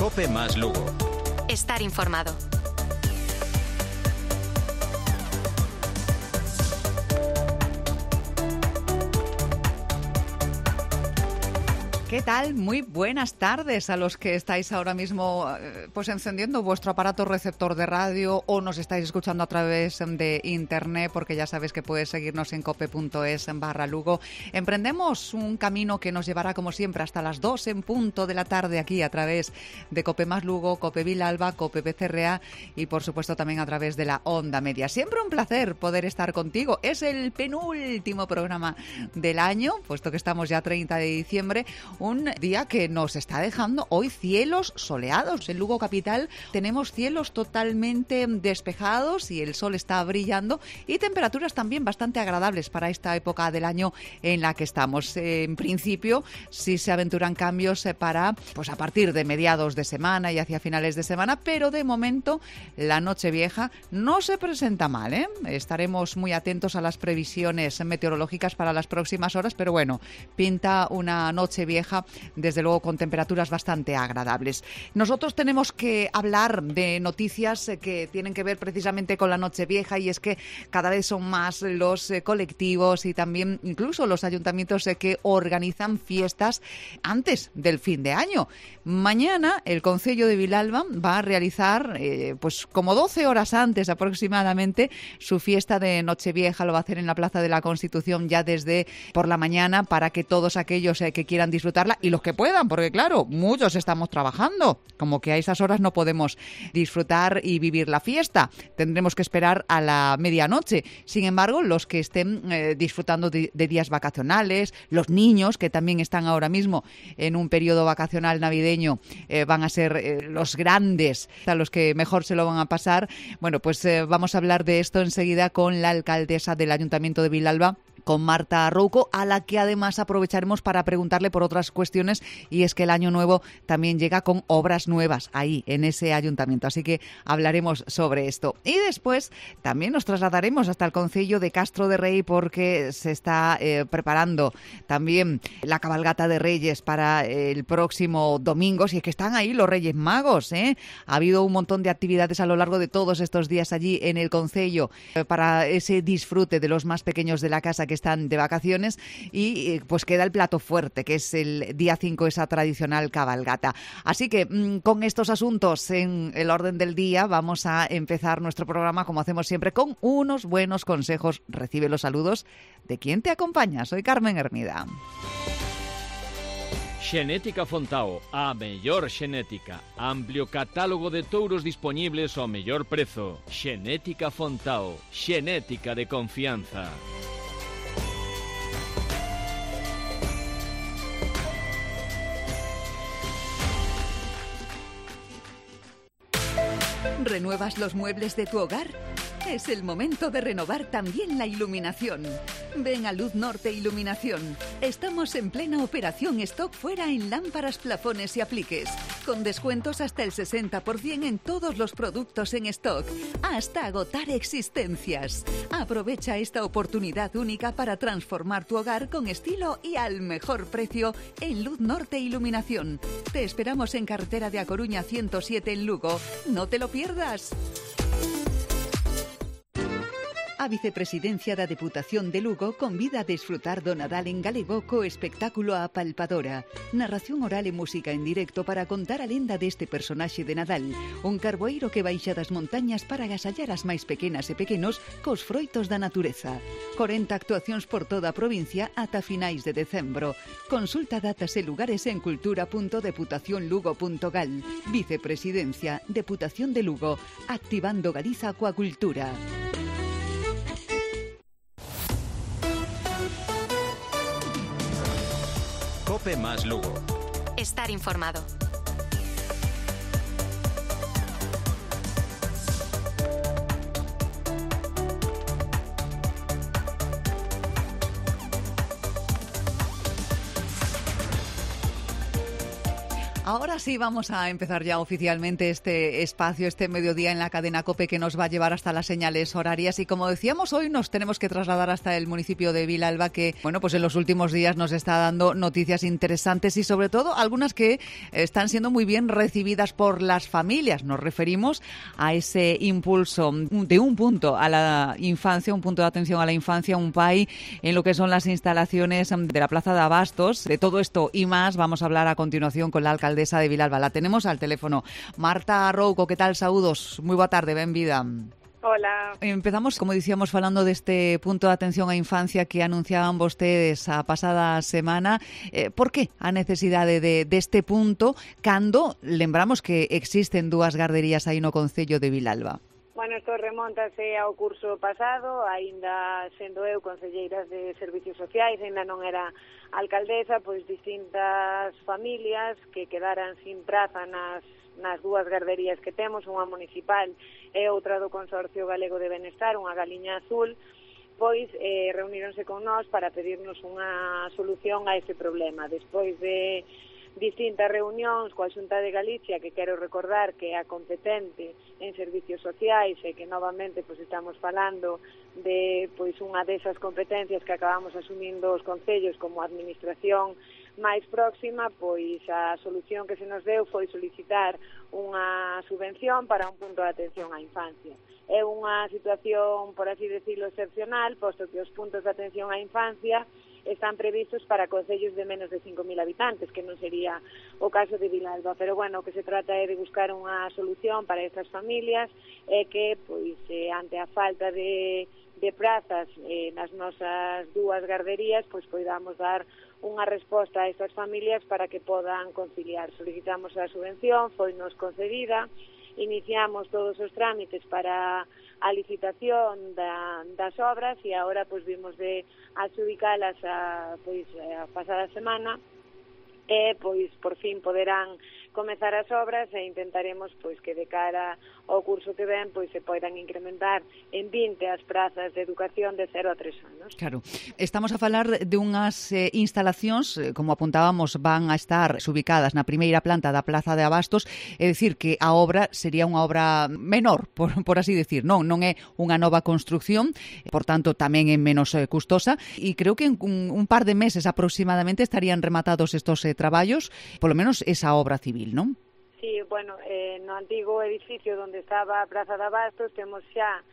COPE más Lugo. Estar informado. ¿Qué tal? Muy buenas tardes a los que estáis ahora mismo pues encendiendo vuestro aparato receptor de radio o nos estáis escuchando a través de internet, porque ya sabéis que puedes seguirnos en cope.es/Lugo. Emprendemos un camino que nos llevará como siempre hasta las 2 en punto de la tarde aquí a través de COPE más Lugo, COPE Vilalba, COPE BCRA y por supuesto también a través de la onda media. Siempre un placer poder estar contigo. Es el penúltimo programa del año, puesto que estamos ya 30 de diciembre. Un día que nos está dejando hoy cielos soleados. En Lugo capital tenemos cielos totalmente despejados y el sol está brillando y temperaturas también bastante agradables para esta época del año en la que estamos. En principio, sí se aventuran cambios para pues a partir de mediados de semana y hacia finales de semana, pero de momento la Nochevieja no se presenta mal, ¿eh? Estaremos muy atentos a las previsiones meteorológicas para las próximas horas, pero bueno, pinta una Nochevieja desde luego con temperaturas bastante agradables. Nosotros tenemos que hablar de noticias que tienen que ver precisamente con la Nochevieja, y es que cada vez son más los colectivos y también incluso los ayuntamientos que organizan fiestas antes del fin de año. Mañana el Concello de Vilalba va a realizar pues como 12 horas antes aproximadamente su fiesta de Nochevieja. Lo va a hacer en la Plaza de la Constitución ya desde por la mañana para que todos aquellos que quieran disfrutarla y los que puedan, porque claro, muchos estamos trabajando, como que a esas horas no podemos disfrutar y vivir la fiesta. Tendremos que esperar a la medianoche. Sin embargo, los que estén disfrutando de días vacacionales, los niños que también están ahora mismo en un periodo vacacional navideño, van a ser los grandes, a los que mejor se lo van a pasar. Bueno, pues vamos a hablar de esto enseguida con la alcaldesa del Ayuntamiento de Vilalba, con Marta Rouco, a la que además aprovecharemos para preguntarle por otras cuestiones, y es que el año nuevo también llega con obras nuevas ahí en ese ayuntamiento, así que hablaremos sobre esto. Y después también nos trasladaremos hasta el concello de Castro de Rei, porque se está preparando también la cabalgata de Reyes para el próximo domingo, si es que están ahí los Reyes Magos, ¿eh? Ha habido un montón de actividades a lo largo de todos estos días allí en el concello para ese disfrute de los más pequeños de la casa que están de vacaciones, y pues queda el plato fuerte, que es el día 5, esa tradicional cabalgata. Así que con estos asuntos en el orden del día vamos a empezar nuestro programa, como hacemos siempre, con unos buenos consejos. Recibe los saludos de quien te acompaña. Soy Carmen Hermida. Xenética Fontao, a mellor xenética. Amplio catálogo de touros disponibles ao mellor prezo. Xenética Fontao, xenética de confianza. ¿Renuevas los muebles de tu hogar? Es el momento de renovar también la iluminación. Ven a Luz Norte Iluminación. Estamos en plena operación stock fuera en lámparas, plafones y apliques, con descuentos hasta el 60% en todos los productos en stock, hasta agotar existencias. Aprovecha esta oportunidad única para transformar tu hogar con estilo y al mejor precio en Luz Norte Iluminación. Te esperamos en carretera de A Coruña 107 en Lugo. No te lo pierdas. A Vicepresidencia da Deputación de Lugo convida a desfrutar do Nadal en galego co espectáculo A Palpadora. Narración oral e música en directo para contar a lenda deste personaxe de Nadal, un carboeiro que baixa das montañas para agasallar as máis pequenas e pequenos cos froitos da natureza. 40 actuacións por toda a provincia ata finais de decembro. Consulta datas e lugares en cultura.deputacionlugo.gal. Vicepresidencia, Deputación de Lugo, activando Galiza coa cultura. COPE más Lugo. Estar informado. Ahora sí vamos a empezar ya oficialmente este espacio, este mediodía en la cadena COPE que nos va a llevar hasta las señales horarias y como decíamos hoy nos tenemos que trasladar hasta el municipio de Vilalba que, bueno, pues en los últimos días nos está dando noticias interesantes y sobre todo algunas que están siendo muy bien recibidas por las familias. Nos referimos a ese impulso de un punto a la infancia, un punto de atención a la infancia, un PAI en lo que son las instalaciones de la Plaza de Abastos. De todo esto y más vamos a hablar a continuación con la alcaldesa de Vilalba. La tenemos al teléfono. Marta Rouco, que tal? Saúdos. Moi boa tarde, benvida. Hola. Empezamos, como dicíamos, falando deste punto de atención á infancia que anunciaban vostedes a pasada semana. Por que a necesidade deste punto cando lembramos que existen dúas garderías aí no concello de Vilalba? Bueno, isto remontase ao curso pasado, aínda sendo eu concelleira de Servicios Sociais, aínda non era alcaldesa, pois distintas familias que quedaran sin praza nas dúas garderías que temos, unha municipal e outra do Consorcio Galego de Benestar, unha Galiña Azul, pois reuníronse con nós para pedirnos unha solución a ese problema. Despois de distintas reunións coa Xunta de Galicia, que quero recordar que é a competente en servicios sociais e que novamente pois estamos falando de pois unha desas competencias que acabamos asumindo os concellos como administración máis próxima, pois a solución que se nos deu foi solicitar unha subvención para un punto de atención á infancia. É unha situación, por así decirlo, excepcional, posto que os puntos de atención á infancia están previstos para concellos de menos de 5.000 habitantes, que non sería o caso de Vilalba. Pero, bueno, o que se trata é de buscar unha solución para estas familias e que, pois, ante a falta de prazas nas nosas dúas garderías, pois poidamos dar unha resposta a estas familias para que podan conciliar. Solicitamos a subvención, foi nos concedida, iniciamos todos os trámites para a licitación das obras e agora pois vimos de adjudicalas a pasada semana e pois por fin poderán comezar as obras e intentaremos pois que de cara ao curso que ven pois se poidan incrementar en 20 as prazas de educación de 0 a 3 anos. Claro. Estamos a falar de unhas instalacións, como apuntábamos, van a estar ubicadas na primeira planta da Plaza de Abastos, é dicir que a obra sería unha obra menor, por así decir, non é unha nova construcción, por tanto tamén é menos custosa e creo que en un par de meses aproximadamente estarían rematados estos traballos, polo menos esa obra civil, non? Sí, bueno, no antigo edificio onde estaba a Praza de Abastos temos xa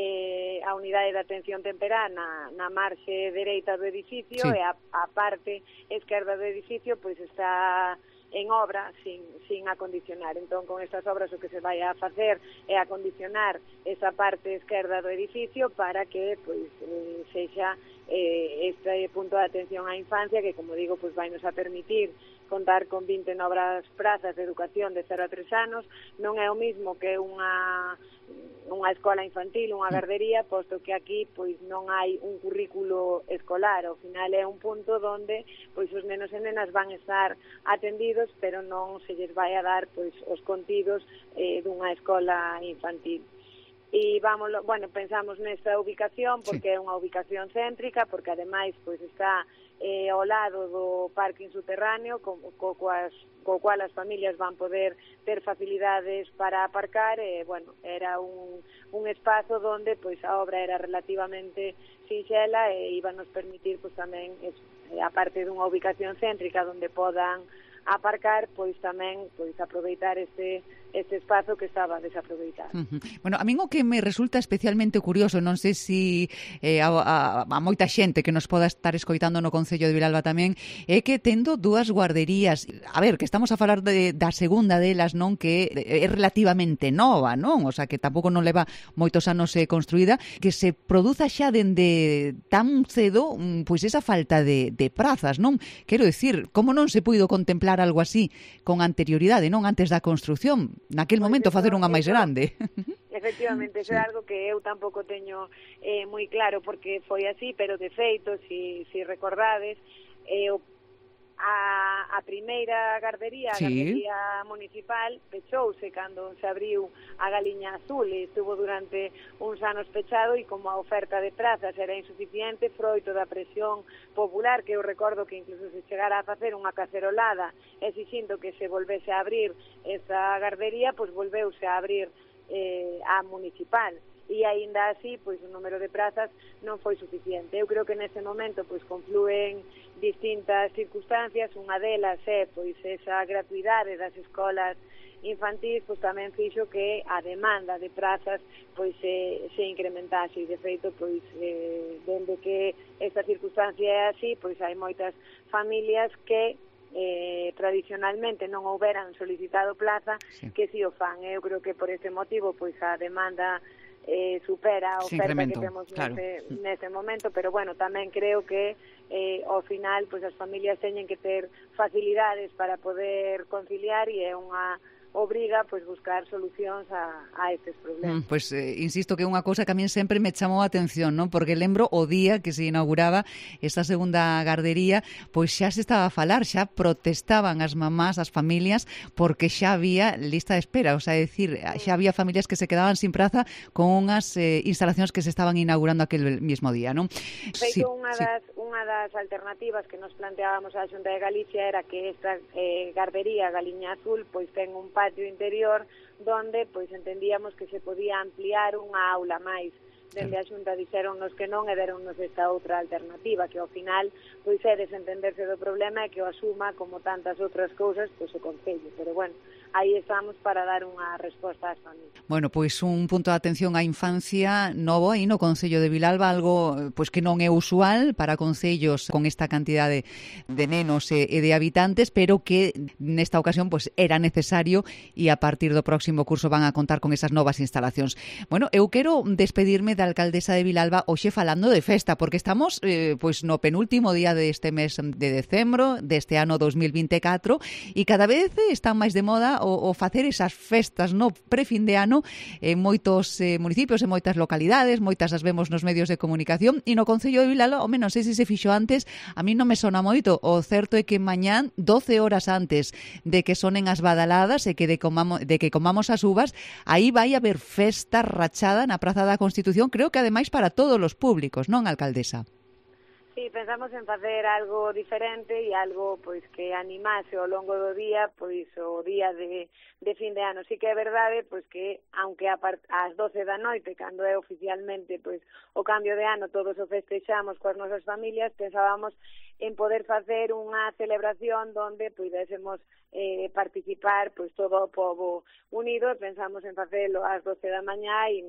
a unidade de atención temperá na marxe dereita do edificio, sí. E a parte esquerda do edificio pois está en obra sin acondicionar. Entón, con estas obras o que se vai a facer é acondicionar esa parte esquerda do edificio para que pois sexa este punto de atención á infancia que, como digo, pois vai nos a permitir contar con 20 novas prazas de educación de 0 a 3 anos. Non é o mismo que unha escola infantil, unha gardería, posto que aquí pois non hai un currículo escolar. Ao final é un punto onde pois os nenos e nenas van estar atendidos, pero non se lles vai a dar pois os contidos dunha escola infantil. E pensamos nesta ubicación porque é unha ubicación céntrica, porque ademais pois está ao lado do parking subterráneo co cual as familias van poder ter facilidades para aparcar era un espazo onde pois a obra era relativamente sinxela e iba nos permitir pois tamén aparte dunha ubicación céntrica onde podan aparcar, pois tamén pois aproveitar este espazo que estaba desaproveitado. Bueno, a min o que me resulta especialmente curioso, non sei se a moita xente que nos poda estar escoitando no Concello de Vilalba tamén, é que tendo dúas guarderías, a ver, que estamos a falar da segunda delas, non, que é relativamente nova, non? O sea, que tampouco non leva moitos anos construída, que se produza xa dende tan cedo, pois esa falta de prazas, non? Quero dicir, como non se puido contemplar algo así con anterioridade, non antes da construción? Naquel momento facer unha máis grande. Efectivamente, iso é algo que eu tampouco teño moi claro porque foi así, pero de feito, si recordades, A primeira gardería, a gardería municipal, pechouse cando se abriu a Galiña Azul e estuvo durante uns anos pechado, e como a oferta de prazas era insuficiente, froito da presión popular, que eu recordo que incluso se chegara a facer unha cacerolada exixindo que se volvese a abrir esa gardería, pois volveuse a abrir a municipal. E aínda así, pois o número de prazas non foi suficiente. Eu creo que nese momento pois conflúen distintas circunstancias, unha delas é pois esa gratuidade das escolas infantís, pois tamén fixo que a demanda de prazas pois se incrementase, e de feito pois dende que esta circunstancia é así, pois hai moitas familias que tradicionalmente non houberan solicitado plaza, que si o fan. Eu creo que por ese motivo pois a demanda supera a oferta que temos nese momento, pero bueno, tamén creo que ao final pois as familias teñen que ter facilidades para poder conciliar, e é unha obriga pois buscar solucións a estes problemas. Pois insisto que é unha cousa que a min sempre me chamou a atención, non? Porque lembro o día que se inauguraba esta segunda gardería, pois xa se estaba a falar, xa protestaban as mamás, as familias, porque xa había lista de espera, o sea, decir, xa había familias que se quedaban sin praza con unhas instalacións que se estaban inaugurando aquel mismo día, non? Feito unha das alternativas que nos planteábamos a Xunta de Galicia era que esta gardería Galiña Azul pois ten un patio interior donde pois entendíamos que se podía ampliar unha aula máis. Dende a Xunta dixeronnos que non, e deronnos esta outra alternativa, que ao final pois é desentenderse do problema e que o asuma, como tantas outras cousas, pois o Concello. Pero bueno, aí estamos para dar unha resposta ás familias. Bueno, pois un punto de atención á infancia novo aí no Concello de Vilalba, algo pois que non é usual para concellos con esta cantidade de nenos e de habitantes, pero que nesta ocasión pois era necesario, e a partir do próximo curso van a contar con esas novas instalacións. Bueno, eu quero despedirme da alcaldesa de Vilalba hoxe falando de festa, porque estamos pois no penúltimo día deste mes de decembro deste ano 2024, e cada vez están máis de moda o facer esas festas no prefin de ano en moitos municipios, en moitas localidades, moitas as vemos nos medios de comunicación, e no Concello de Vilalba, ao menos sei se se fixo antes, a mí non me sona moito. O certo é que mañán, 12 horas antes de que sonen as badaladas e que de que comamos as uvas, aí vai haber festa rachada na Praza da Constitución, creo que ademais para todos os públicos, non, alcaldesa? Sí, pensamos en facer algo diferente e algo pois que animase ao longo do día, pois o día de fin de ano. Sí que é verdade pois que aunque ás 12 da noite, cando é oficialmente pois o cambio de ano, todos o festexamos coas nosas familias, pensábamos en poder facer unha celebración donde pudésemos participar pois todo o pobo unido. Pensamos en facelo ás 12 da mañá, e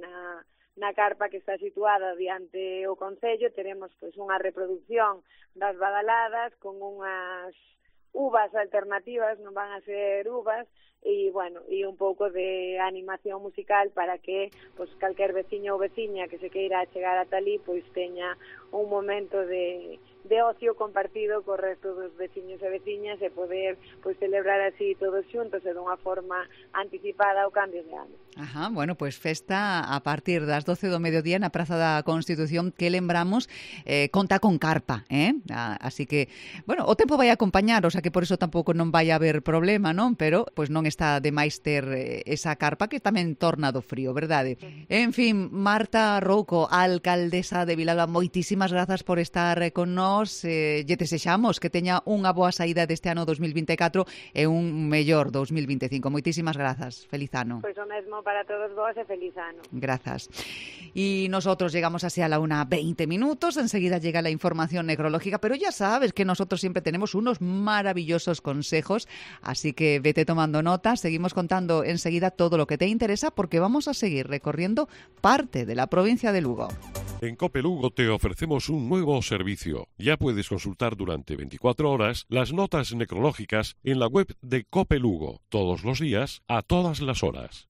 na carpa que está situada diante o Concello teremos pois unha reproducción das badaladas con unhas uvas alternativas, non van a ser uvas, e bueno, e un pouco de animación musical para que pois calquer veciño ou veciña que se queira chegar ata ali pois teña un momento de ocio compartido co resto dos veciños e veciñas, e poder pois celebrar así todos xuntos e dunha forma anticipada o cambio de ano. Ajá, bueno, pois festa a partir das 12 do mediodía na Praza da Constitución, que lembramos conta con carpa, así que, bueno, o tempo vai acompañar, o sea que por eso tampouco non vai haber problema, non? Pero pois non está de máis ter esa carpa que tamén torna do frío, verdade? En fin, Marta Rouco, alcaldesa de Vilalba, moitísimas grazas por estar con nós, lle desexamos que teña unha boa saída deste ano 2024 e un mellor 2025. Moitísimas grazas, feliz ano. Pois o mesmo para todos vos e feliz ano. Gracias. Y nosotros llegamos así a la 1:20 minutos, enseguida llega la información necrológica, pero ya sabes que nosotros siempre tenemos unos maravillosos consejos, así que vete tomando nota, seguimos contando enseguida todo lo que te interesa, porque vamos a seguir recorriendo parte de la provincia de Lugo. En COPE Lugo te ofrecemos un nuevo servicio. Ya puedes consultar durante 24 horas las notas necrológicas en la web de COPE Lugo, todos los días, a todas las horas.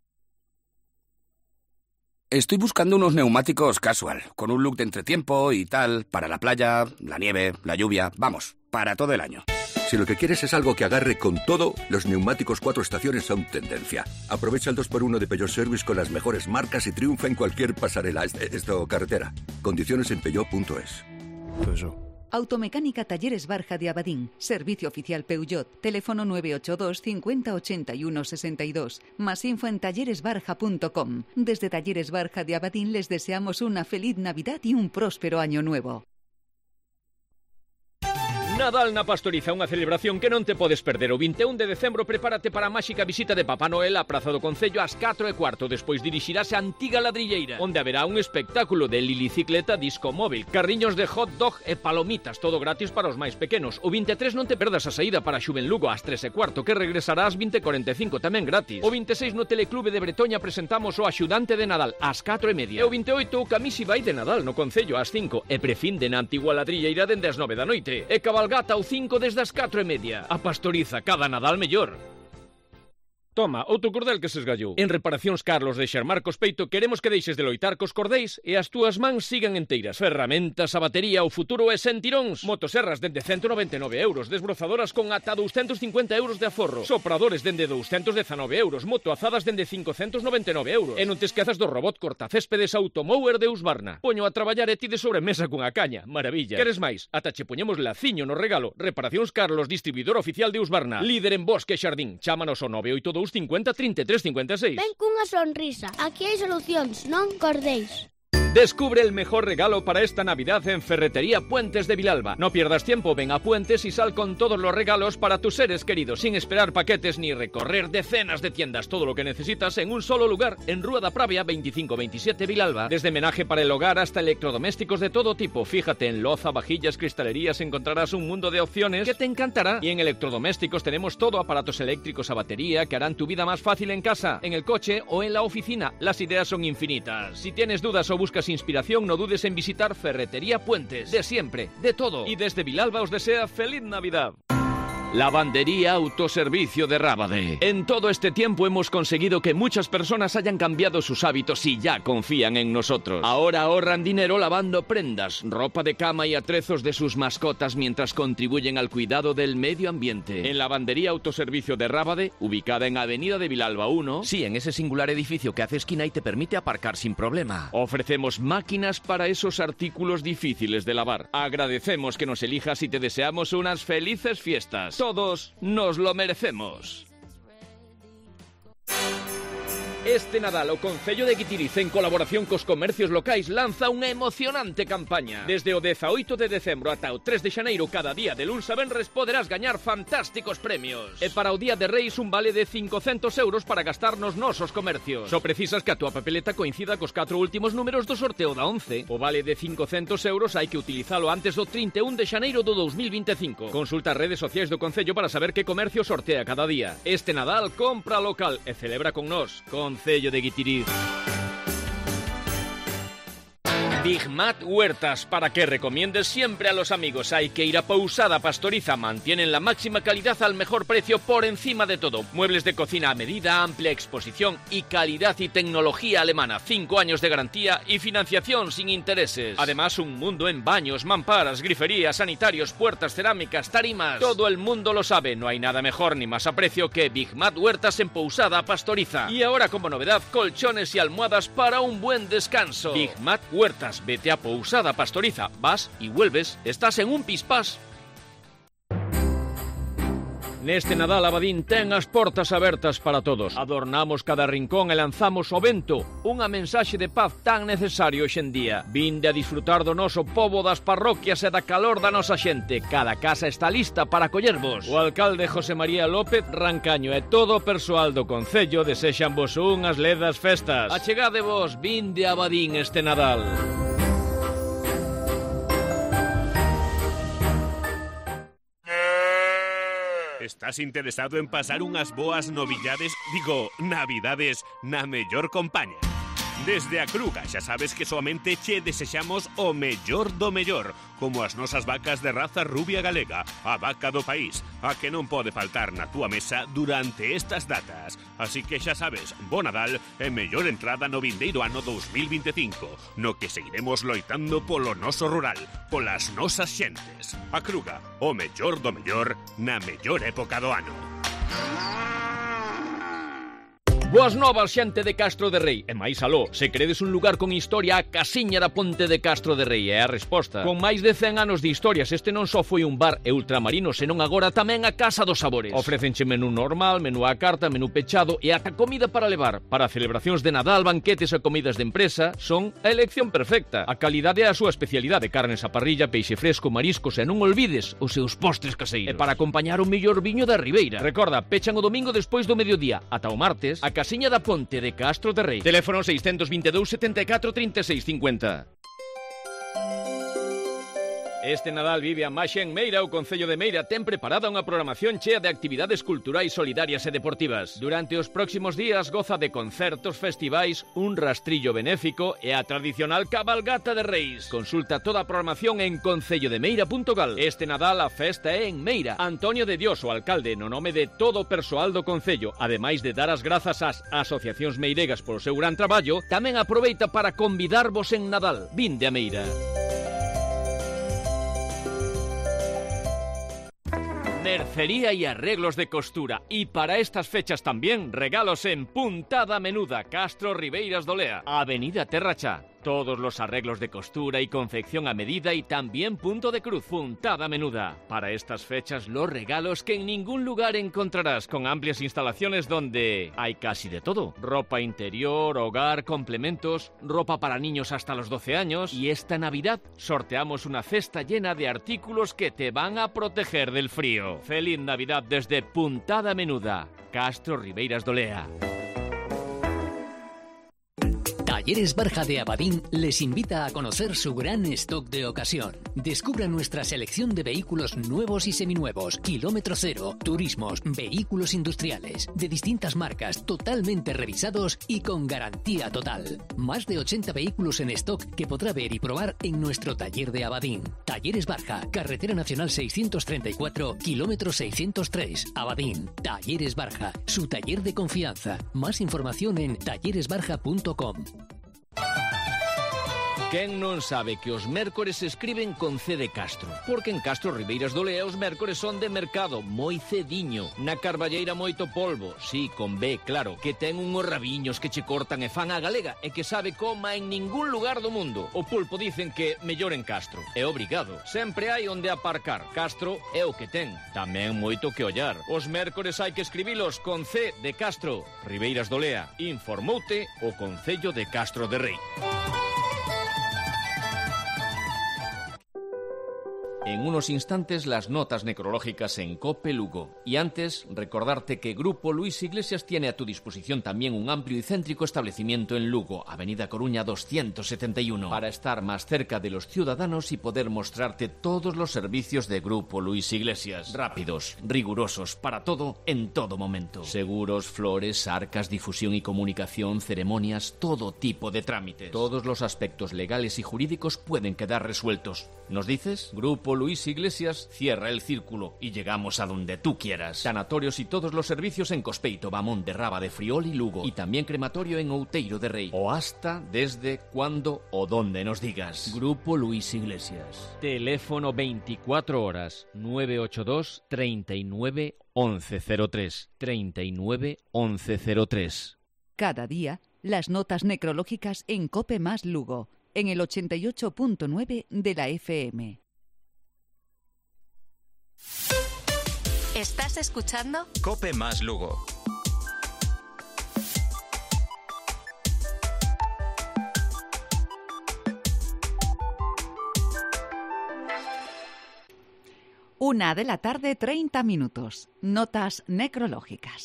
Estoy buscando unos neumáticos casual, con un look de entretiempo y tal, para la playa, la nieve, la lluvia, vamos, para todo el año. Si lo que quieres es algo que agarre con todo, los neumáticos 4 estaciones son tendencia. Aprovecha el 2x1 de Peugeot Service con las mejores marcas y triunfa en cualquier pasarela, carretera. Condiciones en peugeot.es. Peugeot. Automecánica Talleres Barja de Abadín. Servicio oficial Peugeot. Teléfono 982 50 81 62. Más info en talleresbarja.com. Desde Talleres Barja de Abadín les deseamos una feliz Navidad y un próspero año nuevo. Nadal na Pastoriza, unha celebración que non te podes perder. O 21 de decembro prepárate para a máxica visita de Papá Noel á Praza do Concello ás 4:15. Despois dirixirase a Antiga Ladrilleira, onde haberá un espectáculo de lilicicleta, disco móvil, carriños de hot dog e palomitas, todo gratis para os máis pequenos. O 23 non te perdas a saída para Xuven Lugo ás 3:15, que regresará ás 20:45, tamén gratis. O 26 no Teleclube de Bretoña presentamos o Axudante de Nadal ás 4:30. E o 28 o Camisi vai de Nadal no Concello ás 5 e prefinde na Antigua Ladrilleira dende as 9 da noite. E cabalgata ao 5 desde as 4:30. A Pastoriza, cada Nadal mellor. Toma, outro cordel que se esgallou. En Reparacións Carlos de Xermarcos Peito queremos que deixes de loitar cos cordéis e as túas mans sigan enteiras. Ferramentas, a batería, o futuro é sen tiróns. Motoserras dende 199 euros, desbrozadoras con ata 250 euros de aforro, sopradores dende 219 euros, motoazadas dende 599 euros. E non te esquezas do robot cortacéspedes Automower de Husqvarna. Poño a traballar e ti de sobremesa cunha caña. Maravilla. Queres máis? Ata che poñemos laciño no regalo. Reparacións Carlos, distribuidor oficial de Husqvarna. Líder en bosque e xardín. Chámanos ao 982 50 33 56. Ven cunha sonrisa. Aquí hai solucións, non cordéis. Descubre el mejor regalo para esta Navidad en Ferretería Puentes de Vilalba. No pierdas tiempo, ven a Puentes y sal con todos los regalos para tus seres queridos, sin esperar paquetes ni recorrer decenas de tiendas. Todo lo que necesitas en un solo lugar, en Rúa da Pravia 2527 Vilalba. Desde menaje para el hogar hasta electrodomésticos de todo tipo. Fíjate, en loza, vajillas, cristalerías encontrarás un mundo de opciones que te encantará. Y en electrodomésticos tenemos todo, aparatos eléctricos a batería que harán tu vida más fácil en casa, en el coche o en la oficina. Las ideas son infinitas. Si tienes dudas o buscas inspiración, no dudes en visitar Ferretería Puentes. De siempre, de todo. Y desde Vilalba os desea feliz Navidad. Lavandería Autoservicio de Rábade. En todo este tiempo hemos conseguido que muchas personas hayan cambiado sus hábitos y ya confían en nosotros. Ahora ahorran dinero lavando prendas, ropa de cama y atrezos de sus mascotas mientras contribuyen al cuidado del medio ambiente. En Lavandería Autoservicio de Rábade, ubicada en Avenida de Vilalba 1, Sí, en ese singular edificio que hace esquina y te permite aparcar sin problema. ofrecemos máquinas para esos artículos difíciles de lavar. Agradecemos que nos elijas y te deseamos unas felices fiestas. Todos nos lo merecemos. Este Nadal o Concello de Guitiriz, en colaboración cos comercios locais, lanza unha emocionante campaña. Desde o 18 de decembro ata o 3 de xaneiro, cada día de luns a venres poderás gañar fantásticos premios. E para o Día de Reis, un vale de 500 euros para gastar nos nosos comercios. Só precisas que a túa papeleta coincida cos 4 últimos números do sorteo da 11. O vale de 500 euros hai que utilizalo antes do 31 de xaneiro do 2025. Consulta as redes sociais do Concello para saber que comercio sortea cada día. Este Nadal compra local e celebra con nós. Concello de Guitiriz. Big Mat Huertas, para que recomiendes siempre a los amigos. Hay que ir a Pousada Pastoriza. Mantienen la máxima calidad al mejor precio por encima de todo. Muebles de cocina a medida, amplia exposición y calidad y tecnología alemana. 5 años de garantía y financiación sin intereses. Además, un mundo en baños, mamparas, griferías, sanitarios, puertas, cerámicas, tarimas. Todo el mundo lo sabe. No hay nada mejor ni más a precio que Big Mat Huertas en Pousada Pastoriza. Y ahora, como novedad, colchones y almohadas para un buen descanso. Big Mat Huertas. Vete a Pousada Pastoriza, vas y vuelves, estás en un pispás. Neste Nadal Abadín ten as portas abertas para todos. Adornamos cada rincón e lanzamos o vento, unha mensaxe de paz tan necesario hoxe en día. Vinde a disfrutar do noso pobo, das parroquias e da calor da nosa xente. Cada casa está lista para acollervos. O alcalde José María López Rancaño e todo o persoal do Concello desexan vos unhas ledas festas. Achegadevos, vinde a Abadín este Nadal. Estás interesado en pasar unhas boas navidades na mellor compañía? Desde a Cruga xa sabes que soamente che desexamos o mellor do mellor, como as nosas vacas de raza rubia galega, a vaca do país, a que non pode faltar na túa mesa durante estas datas. Así que xa sabes, bo Nadal e mellor entrada no vindeiro ano 2025, no que seguiremos loitando polo noso rural, polas nosas xentes. A Cruga, o mellor do mellor na mellor época do ano. Boas novas, xente de Castro de Rei. E máis aló, se credes un lugar con historia, a Casiña da Ponte de Castro de Rei é a resposta. Con máis de 100 anos de historias, este non só foi un bar e ultramarino, senón agora tamén a Casa dos Sabores. Ofrécenche menú normal, menú á carta, menú pechado e ata comida para levar. Para celebracións de Nadal, banquetes e comidas de empresa, son a elección perfecta. A calidade é a súa especialidade, carnes á parrilla, peixe fresco, mariscos e non olvides os seus postres caseiros. E para acompañar o mellor viño da Ribeira. Recorda, pechan o domingo despois do mediodía, ata o martes, a Casiña da Ponte de Castro de Rei. Teléfono 622 74 36 50. Este Nadal vive a Maxa en Meira. O Concello de Meira ten preparada unha programación chea de actividades culturais, solidarias e deportivas. Durante os próximos días goza de concertos, festivais, un rastrillo benéfico e a tradicional cabalgata de Reis. Consulta toda a programación en concellodemeira.gal. Este Nadal a festa é en Meira. Antonio de Dios, o alcalde, no nome de todo o persoal do Concello, ademais de dar as grazas ás asociacións meiregas polo seu gran traballo, tamén aproveita para convidarvos en Nadal. Vinde a Meira. Mercería y arreglos de costura. Y para estas fechas también, regalos en Puntada Menuda, Castro Ribeiras do Lea, Avenida Terrachá. Todos los arreglos de costura y confección a medida y también punto de cruz. Puntada Menuda. Para estas fechas, los regalos que en ningún lugar encontrarás, con amplias instalaciones donde hay casi de todo. Ropa interior, hogar, complementos, ropa para niños hasta los 12 años. Y esta Navidad sorteamos una cesta llena de artículos que te van a proteger del frío. Feliz Navidad desde Puntada Menuda, Castro Ribeiras do Lea. Talleres Barja de Abadín les invita a conocer su gran stock de ocasión. Descubra nuestra selección de vehículos nuevos y seminuevos, kilómetro cero, turismos, vehículos industriales, de distintas marcas, totalmente revisados y con garantía total. Más de 80 vehículos en stock que podrá ver y probar en nuestro taller de Abadín. Talleres Barja, Carretera Nacional 634, kilómetro 603, Abadín. Talleres Barja, su taller de confianza. Más información en talleresbarja.com. Quen non sabe que os mércores se escriben con C de Castro? Porque en Castro Ribeiras do Lea os mércores son de mercado, moi cediño. Na Carballeira moito polvo, sí, con B, claro, que ten unhos rabiños que che cortan e fan a galega e que sabe coma en ningún lugar do mundo. O pulpo dicen que mellor en Castro. É obrigado. Sempre hai onde aparcar. Castro é o que ten. Tamén moito que ollar. Os mércores hai que escribilos con C de Castro. Ribeiras do Lea. Informoute o Concello de Castro de Rei. En unos instantes las notas necrológicas en COPE Lugo. Y antes, recordarte que Grupo Luis Iglesias tiene a tu disposición también un amplio y céntrico establecimiento en Lugo, Avenida Coruña 271, para estar más cerca de los ciudadanos y poder mostrarte todos los servicios de Grupo Luis Iglesias. Rápidos, rigurosos, para todo, en todo momento. Seguros, flores, arcas, difusión y comunicación, ceremonias, todo tipo de trámites. Todos los aspectos legales y jurídicos pueden quedar resueltos. ¿Nos dices? Grupo Luis Iglesias cierra el círculo y llegamos a donde tú quieras. Sanatorios y todos los servicios en Cospeito, Bamón de Raba, de Friol y Lugo. Y también crematorio en Outeiro de Rei. O hasta, desde, cuando o donde nos digas. Grupo Luis Iglesias. Teléfono 24 horas 982 39 1103. 39 1103. Cada día, las notas necrológicas en COPE más Lugo, en el 88.9 de la FM. ¿Estás escuchando? COPE más Lugo. Una de la tarde, 30 minutos. Notas necrológicas.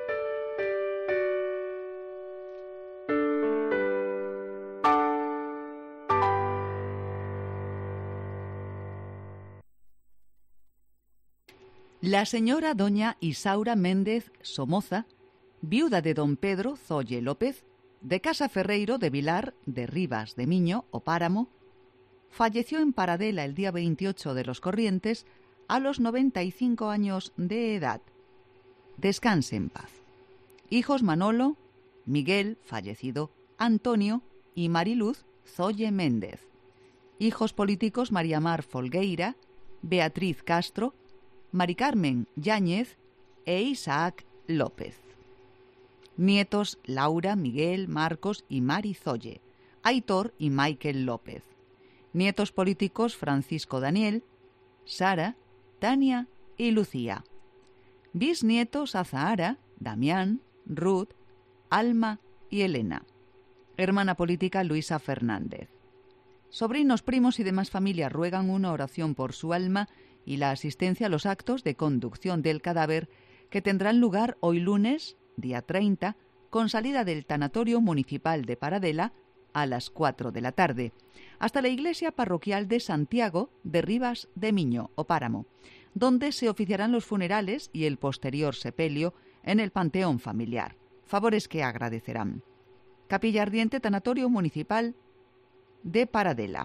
La señora doña Isaura Méndez Somoza, viuda de don Pedro Zolle López, de Casa Ferreiro de Vilar de Rivas de Miño o Páramo, falleció en Paradela el día 28 de los Corrientes a los 95 años de edad. Descanse en paz. Hijos Manolo, Miguel, fallecido, Antonio y Mariluz Zolle Méndez. Hijos políticos María Mar Folgueira, Beatriz Castro, Mari Carmen Yáñez e Isaac López. Nietos Laura, Miguel, Marcos y Mari Zolle. Aitor y Michael López. Nietos políticos Francisco Daniel, Sara, Tania y Lucía. Bisnietos Azahara, Damián, Ruth, Alma y Elena. Hermana política Luisa Fernández. Sobrinos, primos y demás familia ruegan una oración por su alma y la asistencia a los actos de conducción del cadáver que tendrán lugar hoy lunes, día 30, con salida del tanatorio municipal de Paradela a las 4 de la tarde, hasta la iglesia parroquial de Santiago de Rivas de Miño o Páramo, donde se oficiarán los funerales y el posterior sepelio en el panteón familiar. Favores que agradecerán. Capilla Ardiente, tanatorio municipal de Paradela.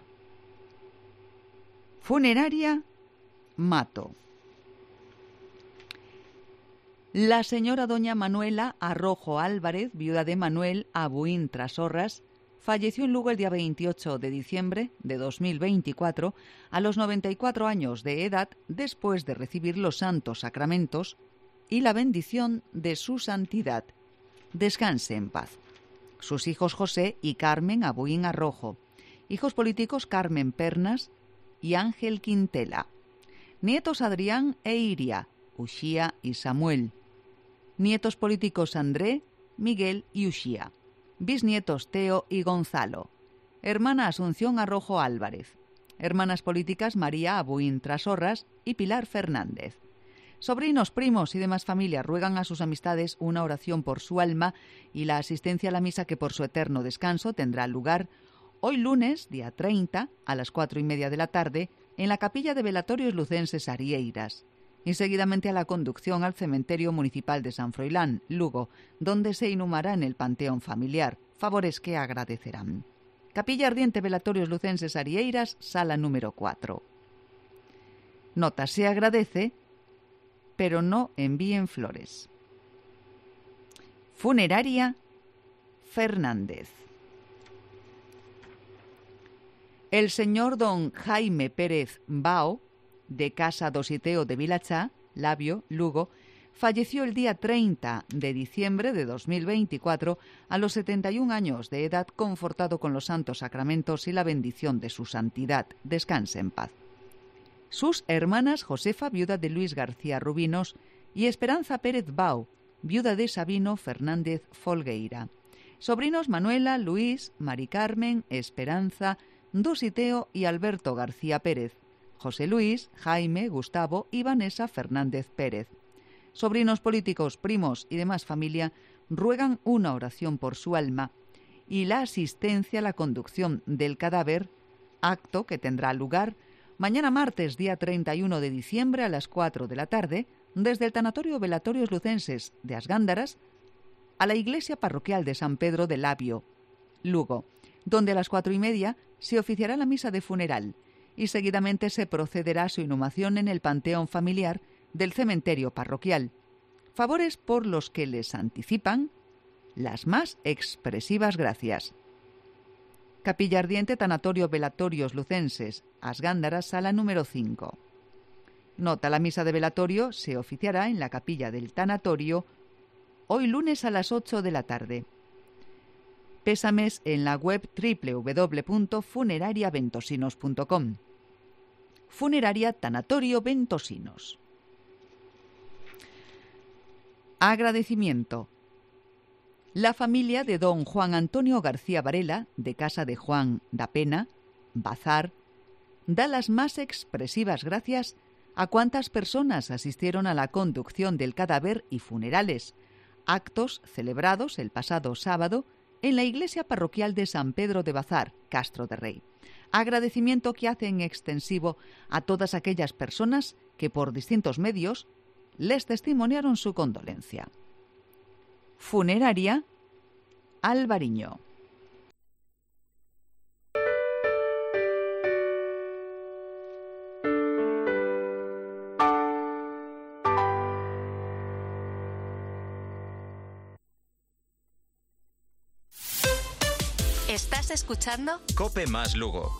Funeraria Mato. La señora doña Manuela Arrojo Álvarez, viuda de Manuel Abuín Trasorras, falleció en Lugo el día 28 de diciembre de 2024 a los 94 años de edad, después de recibir los santos sacramentos y la bendición de su santidad. Descanse en paz. Sus hijos José y Carmen Abuín Arrojo. Hijos políticos Carmen Pernas y Ángel Quintela. Nietos Adrián e Iria, Uxía y Samuel. Nietos políticos André, Miguel y Uxía. Bisnietos Teo y Gonzalo. Hermana Asunción Arrojo Álvarez. Hermanas políticas María Abuín Trasorras y Pilar Fernández. Sobrinos, primos y demás familia ruegan a sus amistades una oración por su alma y la asistencia a la misa que por su eterno descanso tendrá lugar hoy lunes, día 30, a las 4:30 de la tarde, en la capilla de Velatorios Lucenses Arieiras, y seguidamente a la conducción al cementerio municipal de San Froilán, Lugo, donde se inhumará en el panteón familiar, favores que agradecerán. Capilla Ardiente Velatorios Lucenses Arieiras, sala número 4. Nota: se agradece, pero no envíen flores. Funeraria Fernández. El señor don Jaime Pérez Bao, de Casa Dositeo de Vilachá, Labio, Lugo, falleció el día 30 de diciembre de 2024 a los 71 años de edad, confortado con los santos sacramentos y la bendición de su santidad. Descanse en paz. Sus hermanas Josefa, viuda de Luis García Rubinos, y Esperanza Pérez Bao, viuda de Sabino Fernández Folgueira. Sobrinos Manuela, Luis, Mari Carmen, Esperanza, Dositeo y Alberto García Pérez. José Luis, Jaime, Gustavo y Vanessa Fernández Pérez. Sobrinos políticos, primos y demás familia ruegan una oración por su alma y la asistencia a la conducción del cadáver, acto que tendrá lugar mañana martes, día 31 de diciembre a las 4 de la tarde, desde el tanatorio Velatorios Lucenses de Asgándaras a la iglesia parroquial de San Pedro de Labio, Lugo, donde a las 4:30 se oficiará la misa de funeral y seguidamente se procederá a su inhumación en el panteón familiar del cementerio parroquial. Favores por los que les anticipan las más expresivas gracias. Capilla Ardiente, tanatorio Velatorios Lucenses, Asgándaras, sala número 5. Nota: la misa de velatorio se oficiará en la capilla del tanatorio hoy lunes a las 8 de la tarde. Pésames en la web www.funerariaventosinos.com. Funeraria Tanatorio Ventosinos. Agradecimiento. La familia de don Juan Antonio García Varela, de Casa de Juan da Pena, Bazar, da las más expresivas gracias a cuantas personas asistieron a la conducción del cadáver y funerales, actos celebrados el pasado sábado en la iglesia parroquial de San Pedro de Bazar, Castro de Rey. Agradecimiento que hacen extensivo a todas aquellas personas que por distintos medios les testimoniaron su condolencia. Funeraria Alvariño. ¿Estás escuchando? Cope más Lugo.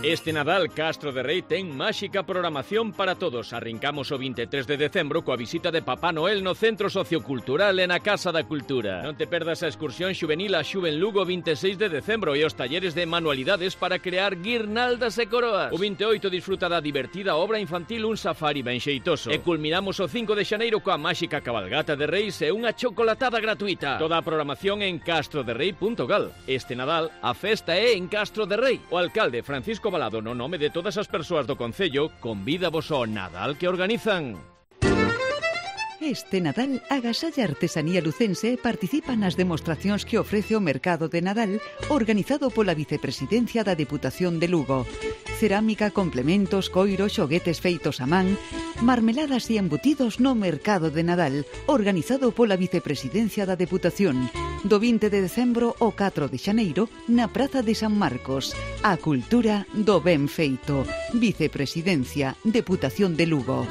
Este Nadal, Castro de Rei ten máxica programación para todos. Arrincamos o 23 de decembro coa visita de Papá Noel no Centro Sociocultural e na Casa da Cultura. Non te perdas a excursión xuvenil a Xuven Lugo o 26 de decembro e os talleres de manualidades para crear guirnaldas e coroas. O 28 disfruta da divertida obra infantil Un Safari ben xeitoso. E culminamos o 5 de xaneiro coa máxica cabalgata de Reis e unha chocolatada gratuita. Toda a programación en castroderrei.gal. Este Nadal, a festa é en Castro de Rei. O alcalde Francisco Balado, no nome de todas as persoas do Concello, convídavos ao Nadal que organizan. Este Nadal, Agasalla Artesanía Lucense participa nas demostracións que ofrece o Mercado de Nadal organizado pola Vicepresidencia da Deputación de Lugo. Cerámica, complementos, coiro, xoguetes feitos a man, marmeladas e embutidos no Mercado de Nadal organizado pola Vicepresidencia da Deputación. Do 20 de decembro ao 4 de xaneiro na Praza de San Marcos. A cultura do ben feito. Vicepresidencia, Deputación de Lugo.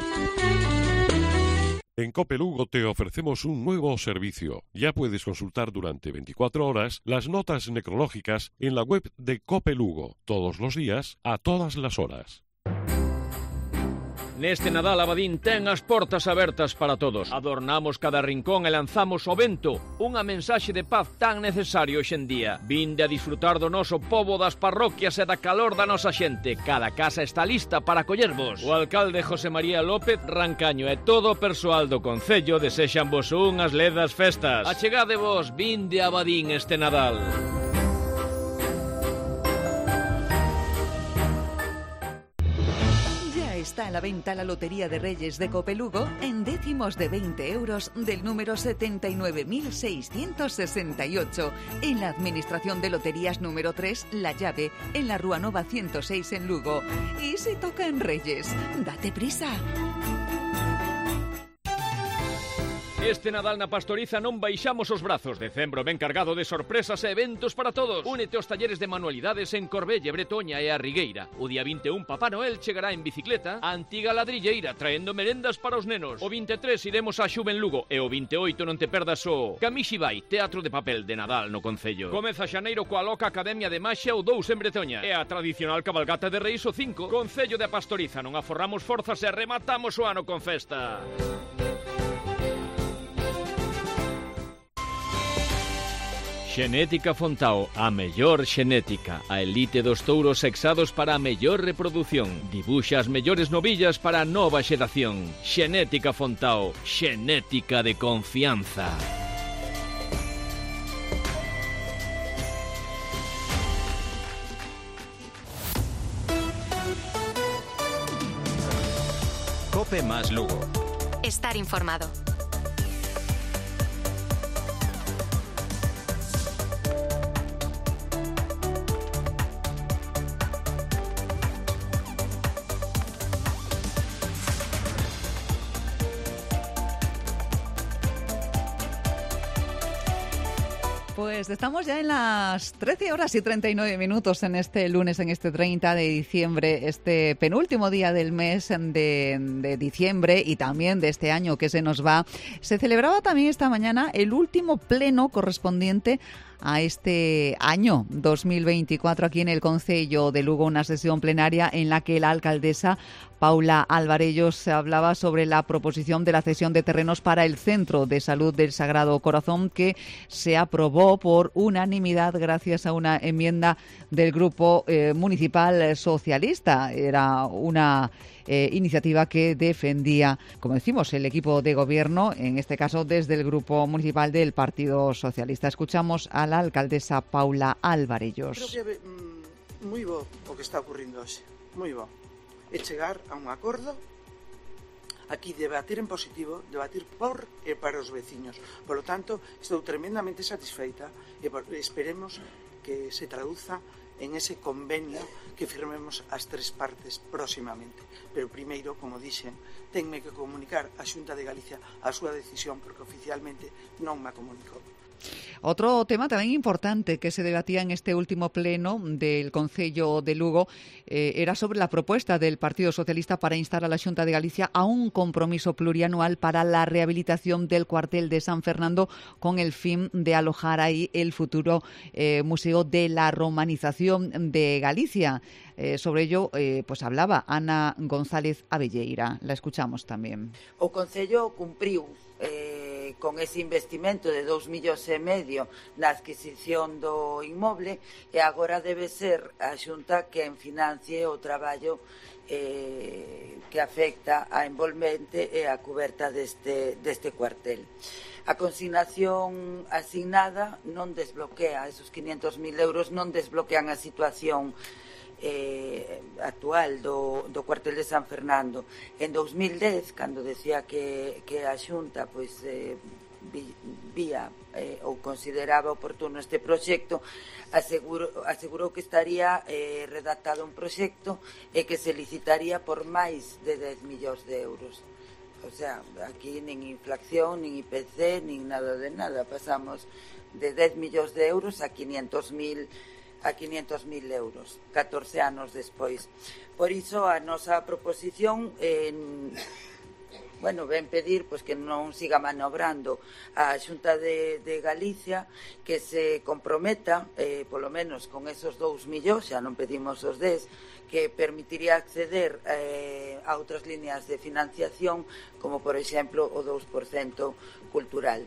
En Cope Lugo te ofrecemos un nuevo servicio. Ya puedes consultar durante 24 horas las notas necrológicas en la web de Cope Lugo, todos los días, a todas las horas. Neste Nadal Abadín ten as portas abertas para todos. Adornamos cada rincón e lanzamos ao vento unha mensaxe de paz tan necesario hoxe en día. Vinde a disfrutar do noso pobo das parroquias e da calor da nosa xente. Cada casa está lista para acollervos. O alcalde José María López Rancaño e todo o persoal do Concello desexan vos unhas ledas festas. Achegadevos, vinde a Abadín este Nadal. Está a la venta la Lotería de Reyes de Cope Lugo en décimos de 20 euros del número 79.668 en la Administración de Loterías número 3, La Llave, en la Rúa Nova 106 en Lugo. Y si toca en Reyes, date prisa. Este Nadal na Pastoriza non baixamos os brazos. Decembro ben cargado de sorpresas e eventos para todos. Únete aos talleres de manualidades en Corbelle, Bretoña e a Rigueira. O día 21 Papá Noel chegará en bicicleta a Antiga Ladrilleira traendo merendas para os nenos. O 23 iremos a Xuven Lugo e o 28 non te perdas o Kamishibai, teatro de papel de Nadal no Concello. Comeza xaneiro coa Loca Academia de Maxia o 2 en Bretoña e a tradicional cabalgata de Reis o 5. Concello de Pastoriza, non aforramos forzas e rematamos o ano con festa. Xenética Fontao, a mellor xenética, a elite dos touros sexados para a mellor reproducción. Dibuxa as mellores novillas para a nova xeración. Xenética Fontao, xenética de confianza. Cope más Lugo. Estar informado. Pues estamos ya en las 13 horas y 39 minutos en este lunes, en este 30 de diciembre, este penúltimo día del mes de diciembre y también de este año que se nos va. Se celebraba también esta mañana el último pleno correspondiente a este año 2024 aquí en el Concello de Lugo, una sesión plenaria en la que la alcaldesa Paula Alvarellos hablaba sobre la proposición de la cesión de terrenos para el Centro de Salud del Sagrado Corazón, que se aprobó por unanimidad gracias a una enmienda del Grupo Municipal Socialista. Era una iniciativa que defendía, como decimos, el equipo de gobierno, en este caso desde el Grupo Municipal del Partido Socialista. Escuchamos a la alcaldesa Paula Alvarellos. Creo que moi bo o que está ocurrindo hoxe, moi bo. É chegar a un acordo, aquí debatir en positivo, debatir por e para os veciños. Por lo tanto, estou tremendamente satisfeita e esperemos que se traduza en ese convenio que firmemos as tres partes próximamente. Pero primeiro, como dixen, tenme que comunicar a Xunta de Galicia a súa decisión porque oficialmente non me comunicou. Otro tema tamén importante que se debatía en este último pleno del Concello de Lugo era sobre la propuesta del Partido Socialista para instar a la Xunta de Galicia a un compromiso plurianual para la rehabilitación del cuartel de San Fernando con el fin de alojar ahí el futuro Museo de la Romanización de Galicia. Sobre ello, pues hablaba Ana González Abelleira. La escuchamos tamén. O Concello cumpriu con ese investimento de 2,5 millóns na adquisición do inmoble e agora debe ser a Xunta quen financie o traballo que afecta a envolvente e a coberta deste cuartel. A consignación asignada non desbloquea, esos 500.000 euros non desbloquean a situación actual do cuartel de San Fernando. En 2010, cando decía que a Xunta pois vía ou consideraba oportuno este proxecto, asegurou que estaría redactado un proxecto e que se licitaría por máis de 10 millóns de euros. O sea, aquí nin inflación, nin IPC, nin nada de nada. Pasamos de 10 millóns de euros a 500.000 euros, 14 anos despois. Por iso a nosa proposición ven pedir pois que non siga manobrando a Xunta de Galicia, que se comprometa polo menos con esos 2 millóns, xa non pedimos os 10, que permitiría acceder a outras líneas de financiación, como por exemplo o 2% cultural.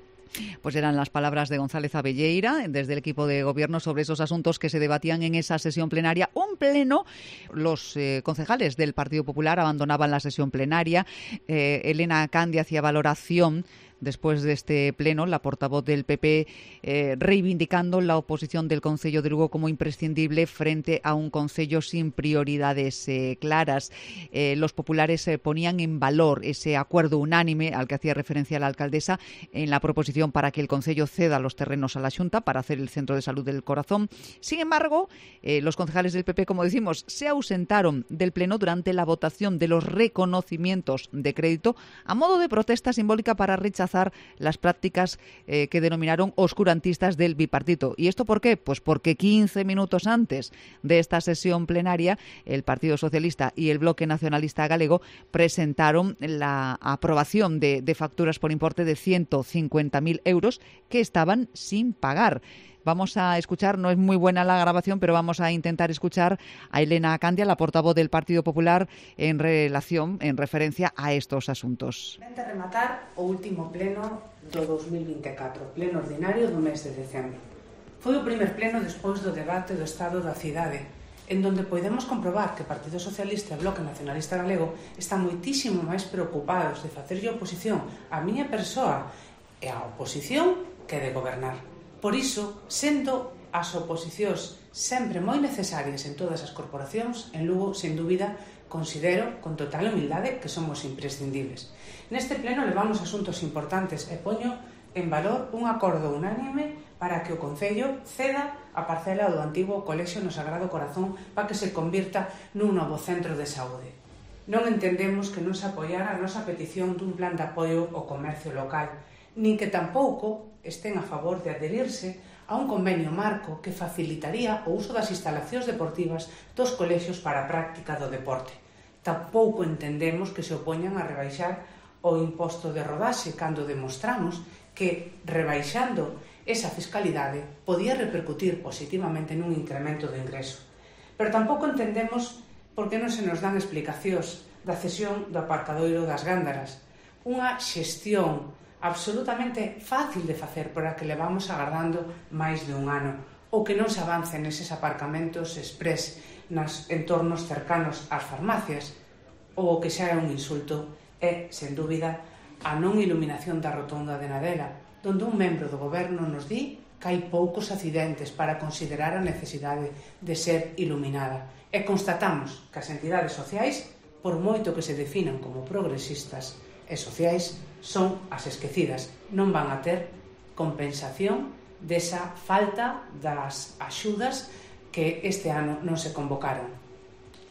Pues eran las palabras de González Abelleira desde el equipo de gobierno sobre esos asuntos que se debatían en esa sesión plenaria. Un pleno, los concejales del Partido Popular abandonaban la sesión plenaria. Elena Candia hacía valoración después de este pleno, la portavoz del PP reivindicando la oposición del Concello de Lugo como imprescindible frente a un concello sin prioridades claras. Los populares ponían en valor ese acuerdo unánime al que hacía referencia la alcaldesa en la proposición para que el concello ceda los terrenos a la Xunta para hacer el Centro de Salud del Corazón. Sin embargo, los concejales del PP, como decimos, se ausentaron del pleno durante la votación de los reconocimientos de crédito a modo de protesta simbólica para rechazar las prácticas que denominaron oscurantistas del bipartito. ¿Y esto por qué? Pues porque 15 minutos antes de esta sesión plenaria, el Partido Socialista y el Bloque Nacionalista Galego presentaron la aprobación de facturas por importe de 150.000 euros que estaban sin pagar. Vamos a escuchar, no es muy buena la grabación, pero vamos a intentar escuchar a Elena Candia, la portavoz del Partido Popular, en referencia a estos asuntos. Vente a rematar o último pleno do 2024, pleno ordinario do mes de decembro. Foi o primer pleno despois do debate do Estado da Cidade, en donde podemos comprobar que o Partido Socialista e o Bloque Nacionalista Galego están moitísimo máis preocupados de facerlle oposición á miña persoa e á oposición que de gobernar. Por iso, sendo as oposicións sempre moi necesarias en todas as corporacións, en Lugo, sen dúbida, considero con total humildade que somos imprescindibles. Neste pleno levamos asuntos importantes e poño en valor un acordo unánime para que o Concello ceda a parcela do antigo Colexio no Sagrado Corazón para que se convirta nun novo centro de saúde. Non entendemos que non se apoiara a nosa petición dun plan de apoio ao comercio local, nin que tampouco estén a favor de adherirse a un convenio marco que facilitaría o uso das instalacións deportivas dos colexios para a práctica do deporte. Tampouco entendemos que se opoñan a rebaixar o imposto de rodaxe cando demostramos que rebaixando esa fiscalidade podía repercutir positivamente nun incremento do ingreso. Pero tampouco entendemos por que non se nos dan explicacións da cesión do aparcadoiro das Gándaras, unha xestión absolutamente fácil de facer para que levamos agardando máis de un ano, ou que non se avance neses aparcamentos exprés nos entornos cercanos ás farmacias, ou o que xa é un insulto é, sen dúbida, a non iluminación da rotonda de Nadela, donde un membro do goberno nos di que hai poucos accidentes para considerar a necesidade de ser iluminada. E constatamos que as entidades sociais, por moito que se definan como progresistas e sociais, son as esquecidas. Non van a ter compensación desa falta das axudas que este ano non se convocaron.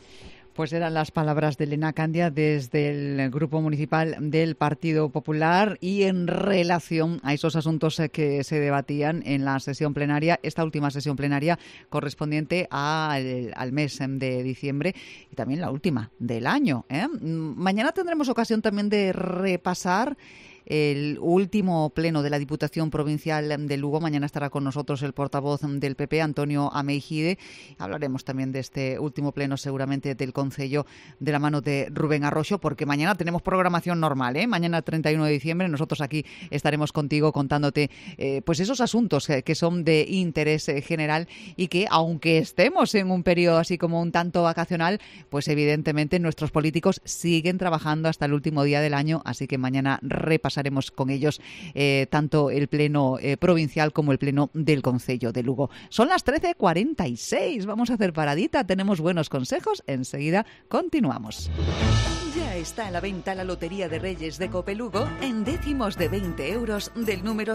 Pues eran las palabras de Elena Candia desde el Grupo Municipal del Partido Popular y en relación a esos asuntos que se debatían en la sesión plenaria, esta última sesión plenaria correspondiente al mes de diciembre y también la última del año. Mañana tendremos ocasión también de repasar el último pleno de la Diputación Provincial de Lugo. Mañana estará con nosotros el portavoz del PP, Antonio Ameijide. Hablaremos también de este último pleno, seguramente del Concello, de la mano de Rubén Arroxo, porque mañana tenemos programación normal, Mañana 31 de diciembre nosotros aquí estaremos contigo contándote pues esos asuntos que son de interés general y que, aunque estemos en un periodo así como un tanto vacacional, pues evidentemente nuestros políticos siguen trabajando hasta el último día del año, así que mañana repasaremos con ellos tanto el pleno provincial como el pleno del Concello de Lugo. Son las 13:46, vamos a hacer paradita, tenemos buenos consejos, enseguida continuamos. Ya está a la venta la Lotería de Reyes de Copelugo en décimos de 20 euros del número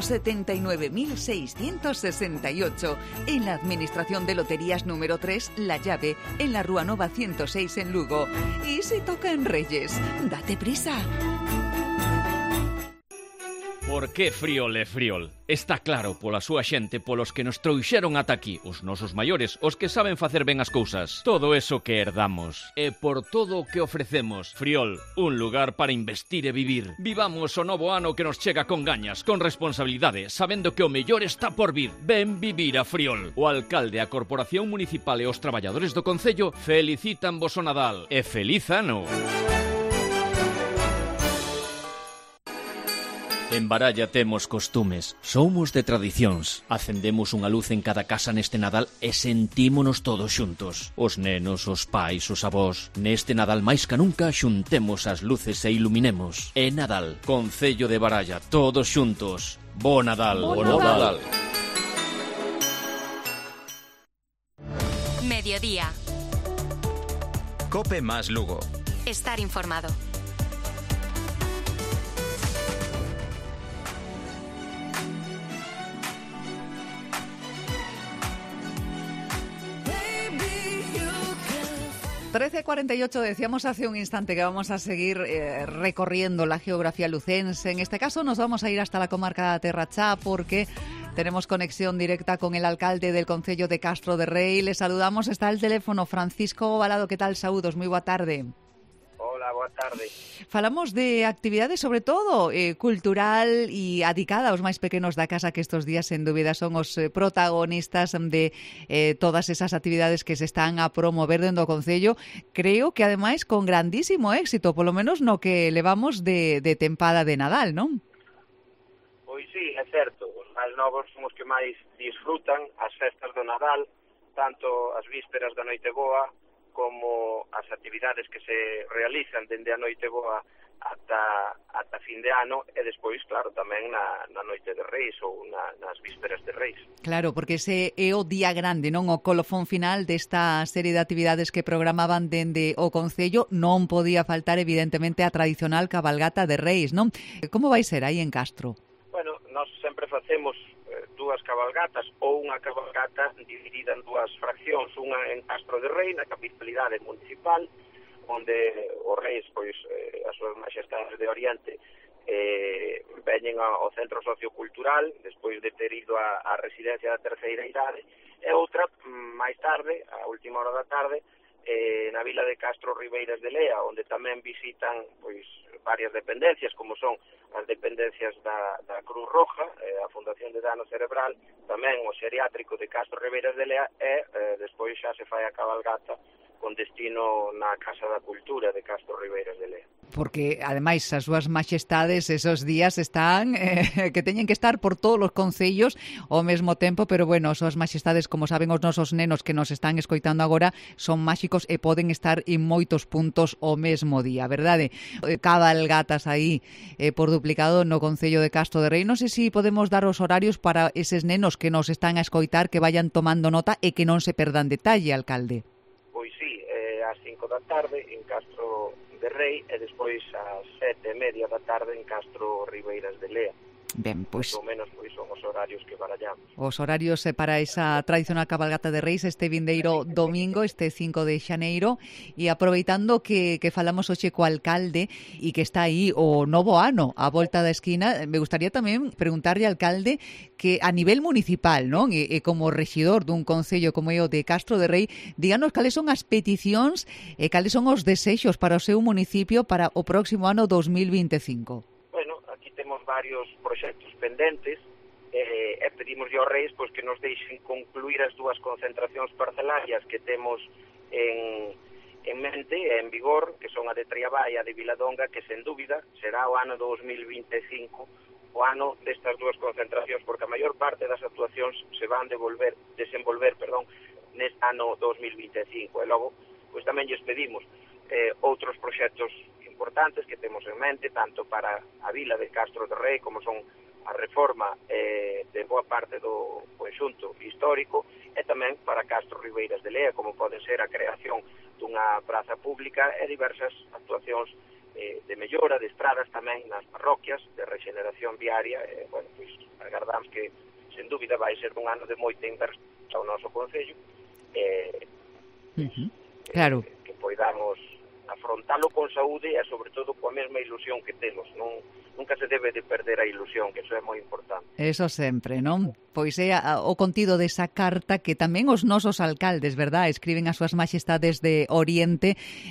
79.668 en la Administración de Loterías número 3, La Llave, en la Rúa Nova 106 en Lugo. Y si toca en Reyes, date prisa. Por que Friol é Friol? Está claro pola súa xente, polos que nos trouxeron ata aquí, os nosos maiores, os que saben facer ben as cousas. Todo eso que herdamos. E por todo o que ofrecemos. Friol, un lugar para investir e vivir. Vivamos o novo ano que nos chega con gañas, con responsabilidade, sabendo que o mellor está por vir. Ven vivir a Friol. O alcalde, a Corporación Municipal e os traballadores do Concello felicitan vos o Nadal. E feliz ano! En Baralla temos costumes, somos de tradicións. Acendemos unha luz en cada casa neste Nadal e sentímonos todos xuntos. Os nenos, os pais, os avós. Neste Nadal máis ca nunca xuntemos as luces e iluminemos. É Nadal, Concello de Baralla, todos xuntos. Bo Nadal! Bo Nadal! Mediodía. Cope más Lugo. Estar informado. ...13:48, decíamos hace un instante que vamos a seguir recorriendo la geografía lucense. En este caso nos vamos a ir hasta la comarca de Terrachá porque tenemos conexión directa con el alcalde del Concello de Castro de Rei. Le saludamos, está al teléfono Francisco Ovalado. ¿Qué tal? Saúdos, moi boa tarde. Hola, boa tarde. Falamos de actividades, sobre todo, cultural e adicada aos máis pequenos da casa, que estos días, sen dúbida, son os protagonistas de todas esas actividades que se están a promover dentro do Concello. Creo que, ademais, con grandísimo éxito, polo menos no que levamos de tempada de Nadal, non? Pois sí, é certo. Os máis novos son os que máis disfrutan as festas do Nadal, tanto as vísperas da Noiteboa como as actividades que se realizan dende a Noiteboa ata fin de ano e despois, claro, tamén na Noite de Reis ou nas vísperas de Reis. Claro, porque ese é o día grande, non? O colofón final desta serie de actividades que programaban dende o Concello. Non podía faltar, evidentemente, a tradicional cabalgata de Reis, non? Como vai ser aí en Castro? Bueno, nós sempre facemos dúas cabalgatas ou unha cabalgata dividida en dúas fraccións, unha en Castro de Rei, na capitalidade municipal, onde os reis, pois, as súas majestades de Oriente veñen ao centro sociocultural despois de ter ido á residencia da terceira idade, e outra máis tarde, a última hora da tarde, na vila de Castro Ribeiras de Lea, onde tamén visitan pois varias dependencias, como son as dependencias da Cruz Roja, a Fundación de Dano Cerebral, tamén o Xeriátrico de Castro Ribeiras de Lea, e despois xa se fai a cabalgata con destino na Casa da Cultura de Castro Ribeiras de Lea. Porque, ademais, as súas majestades esos días están que teñen que estar por todos os concellos ao mesmo tempo, pero, bueno, as súas majestades, como saben os nosos nenos que nos están escoitando agora, son máxicos e poden estar en moitos puntos ao mesmo día, verdade? Cabalgatas aí por duplicado no Concello de Castro de Rei. Non sei se podemos dar os horarios para eses nenos que nos están a escoitar, que vayan tomando nota e que non se perdan detalle, alcalde. Pois sí, ás 5 da tarde en Castro de Rei e despois ás 7:30 da tarde en Castro Ribeiras de Lea. Ben, pois ao menos pois son os horarios que barallamos. Os horarios para esa tradicional cabalgata de Reis este vindeiro domingo, este 5 de xaneiro, e aproveitando que falamos hoxe co alcalde e que está aí o novo ano á volta da esquina, me gustaría tamén preguntarlle ao alcalde que a nivel municipal, non? E como rexidor dun concello como é o de Castro de Rei, díganos cales son as peticións e cales son os desexos para o seu municipio para o próximo ano 2025. Bueno, aquí temos varios proxectos pendentes e pedimos aos Reis pois, que nos deixen concluir as dúas concentracións parcelarias que temos en mente, en vigor, que son a de Triabá e a de Viladonga, que sen dúbida será o ano 2025 o ano destas dúas concentracións, porque a maior parte das actuacións se van desenvolver neste ano 2025. E logo, pois tamén lles pedimos outros proxectos importantes que temos en mente, tanto para a vila de Castro de Rei, como son a reforma de boa parte do conxunto histórico, e tamén para Castro Ribeiras de Lea, como pode ser a creación dunha praza pública e diversas actuacións de mellora, de estradas tamén nas parroquias, de regeneración viaria. Bueno, pois agardamos que, sen dúbida, vai ser un ano de moita inversión ao noso concello, claro, que poidamos afrontalo con saúde e, sobre todo, coa mesma ilusión que temos. Nunca se debe de perder a ilusión, que eso é moi importante. Eso sempre, non? Pois é o contido desa carta que tamén os nosos alcaldes, verdad, escriben as súas majestades de Oriente,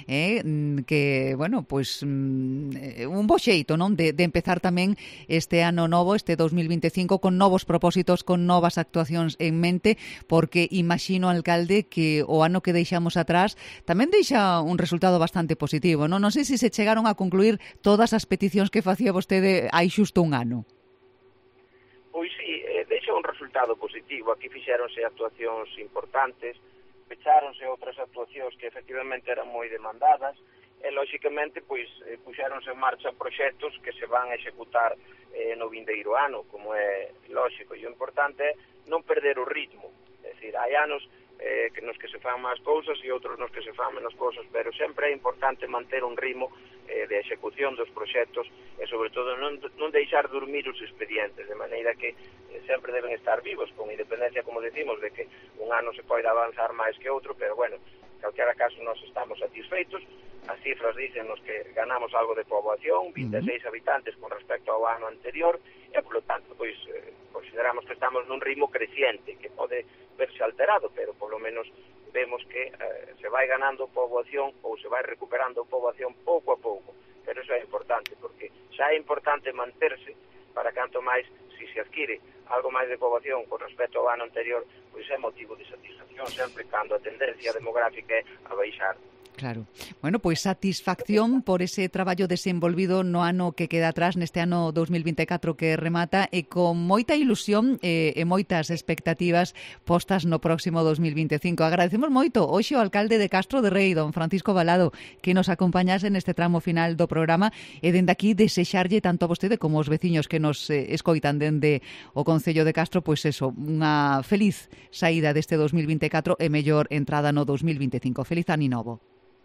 que, bueno, pois un bo xeito, non? De empezar tamén este ano novo, este 2025, con novos propósitos, con novas actuacións en mente, porque imagino, alcalde, que o ano que deixamos atrás tamén deixa un resultado bastante positivo, non? Non sei se chegaron a concluir todas as peticións que facía vostede hai xusto un ano. Pois sí, deixa un resultado positivo. Aquí fixéronse actuacións importantes, pecháronse outras actuacións que efectivamente eran moi demandadas, e lóxicamente pois puxéronse en marcha proxectos que se van a executar no vindeiro ano, como é lóxico, e o importante é non perder o ritmo. É dicir, hai anos nos que se fan máis cousas e outros nos que se fan menos cousas, pero sempre é importante manter un ritmo de execución dos proxectos e, sobre todo, non deixar dormir os expedientes, de maneira que sempre deben estar vivos, con independencia, como decimos, de que un ano se pode avanzar máis que outro, pero, bueno, en calquera caso, nós estamos satisfeitos. As cifras dicen nos que ganamos algo de poboación, 26 habitantes con respecto ao ano anterior, e, polo tanto, pois, consideramos que estamos nun ritmo creciente, que pode verse alterado, pero polo menos vemos que se vai ganando poboación ou se vai recuperando poboación pouco a pouco. Pero eso é importante, porque xa é importante manterse para canto máis, si se adquire algo máis de poboación con respecto ao ano anterior, pois é motivo de satisfacción sempre cando a tendencia demográfica é a baixar. Claro. Bueno, pois satisfacción por ese traballo desenvolvido no ano que queda atrás, neste ano 2024 que remata, e con moita ilusión e moitas expectativas postas no próximo 2025. Agradecemos moito hoxe ao alcalde de Castro de Rei, don Francisco Valado, que nos acompañase neste tramo final do programa, e dende aquí desexarlle tanto a vostede como aos veciños que nos escoitan dende o Concello de Castro, pois eso, unha feliz saída deste 2024 e mellor entrada no 2025. Feliz ano novo.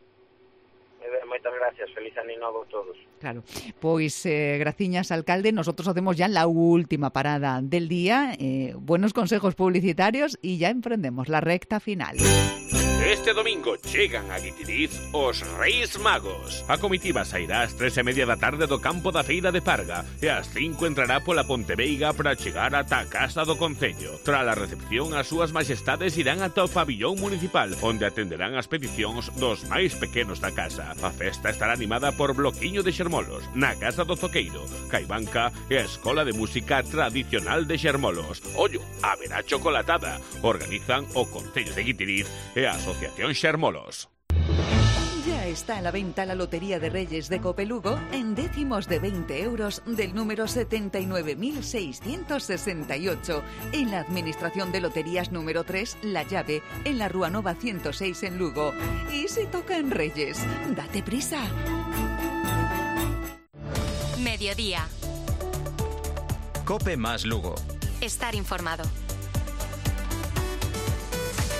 Moitas gracias, feliz ano novo a todos. Claro, pois graciñas, alcalde. Nosotros hacemos ya la última parada del día, buenos consejos publicitarios y ya emprendemos la recta final. Este domingo chegan a Guitiriz os Reis Magos. A comitiva sairá ás 3:30 da tarde do campo da Feira de Parga e ás 5 entrará pola Ponteveiga para chegar ata a Casa do Concello. Tras a recepción, as súas majestades irán ata o pabillón municipal, onde atenderán as peticións dos máis pequenos da casa. A festa estará animada por Bloquiño de Xermolos, na Casa do Zoqueiro, Caibanca e a Escola de Música Tradicional de Xermolos. Ollo, haberá chocolatada. Organizan o Concello de Guitiriz e a Asociación Xermolos. Ya está a la venta la Lotería de Reyes de Copelugo en décimos de 20 euros del número 79.668 en la Administración de Loterías número 3, La Llave, en la Rúa Nova 106 en Lugo. Y si toca en Reyes, date prisa. Mediodía. Cope más Lugo. Estar informado.